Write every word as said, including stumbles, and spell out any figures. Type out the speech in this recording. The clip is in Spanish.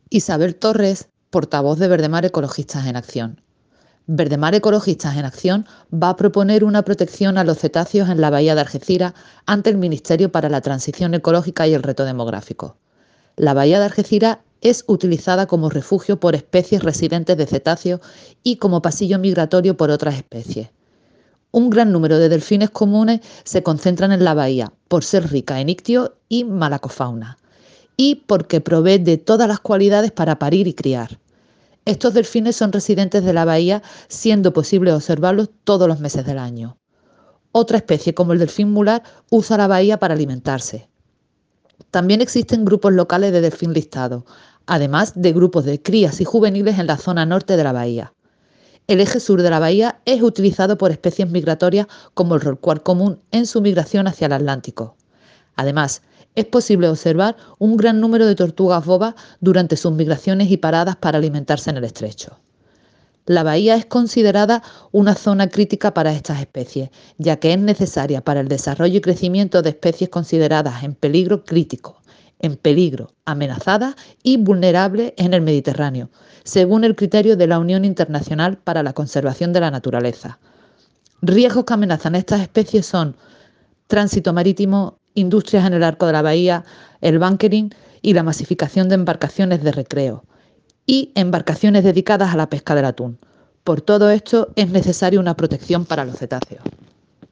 Isabel Torres, portavoz de Verdemar Ecologistas en Acción. Verdemar Ecologistas en Acción va a proponer una protección a los cetáceos en la bahía de Algeciras ante el Ministerio para la Transición Ecológica y el Reto Demográfico. La bahía de Algeciras es utilizada como refugio por especies residentes de cetáceos y como pasillo migratorio por otras especies. Un gran número de delfines comunes se concentran en la bahía por ser rica en ictios y malacofauna y porque provee de todas las cualidades para parir y criar. Estos delfines son residentes de la bahía, siendo posible observarlos todos los meses del año. Otra especie, como el delfín mular, usa la bahía para alimentarse. También existen grupos locales de delfín listados, además de grupos de crías y juveniles en la zona norte de la bahía. El eje sur de la bahía es utilizado por especies migratorias como el rorcual común en su migración hacia el Atlántico. Además, es posible observar un gran número de tortugas bobas durante sus migraciones y paradas para alimentarse en el estrecho. La bahía es considerada una zona crítica para estas especies, ya que es necesaria para el desarrollo y crecimiento de especies consideradas en peligro crítico, en peligro, amenazadas y vulnerables en el Mediterráneo, según el criterio de la Unión Internacional para la Conservación de la Naturaleza. Riesgos que amenazan a estas especies son tránsito marítimo, industrias en el arco de la bahía, el bunkering y la masificación de embarcaciones de recreo y embarcaciones dedicadas a la pesca del atún. Por todo esto es necesaria una protección para los cetáceos.